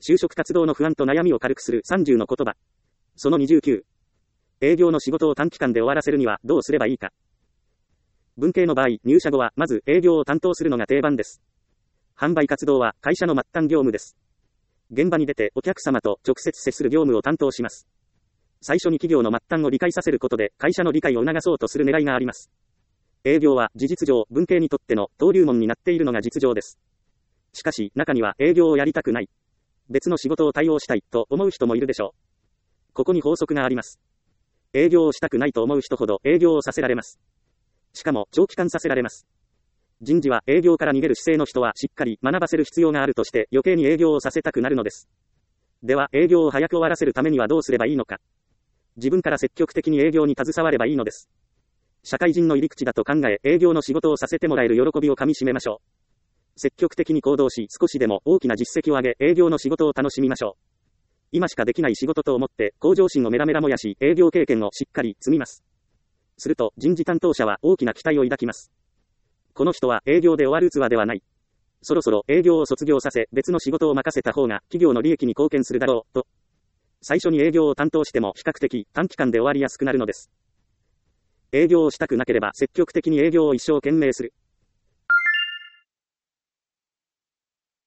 就職活動の不安と悩みを軽くする30の言葉。その29。営業の仕事を短期間で終わらせるにはどうすればいいか。文系の場合、入社後はまず営業を担当するのが定番です。販売活動は会社の末端業務です。現場に出てお客様と直接接する業務を担当します。最初に企業の末端を理解させることで会社の理解を促そうとする狙いがあります。営業は事実上文系にとっての登竜門になっているのが実情です。しかし中には営業をやりたくない、別の仕事を対応したいと思う人もいるでしょう。ここに法則があります。営業をしたくないと思う人ほど営業をさせられます。しかも長期間させられます。人事は営業から逃げる姿勢の人はしっかり学ばせる必要があるとして余計に営業をさせたくなるのです。では営業を早く終わらせるためにはどうすればいいのか。自分から積極的に営業に携わればいいのです。社会人の入り口だと考え営業の仕事をさせてもらえる喜びをかみしめましょう。積極的に行動し少しでも大きな実績を上げ営業の仕事を楽しみましょう。今しかできない仕事と思って向上心をメラメラ燃やし営業経験をしっかり積みます。すると人事担当者は大きな期待を抱きます。この人は営業で終わる器ではない。そろそろ営業を卒業させ別の仕事を任せた方が企業の利益に貢献するだろうと。最初に営業を担当しても比較的短期間で終わりやすくなるのです。営業をしたくなければ積極的に営業を一生懸命する。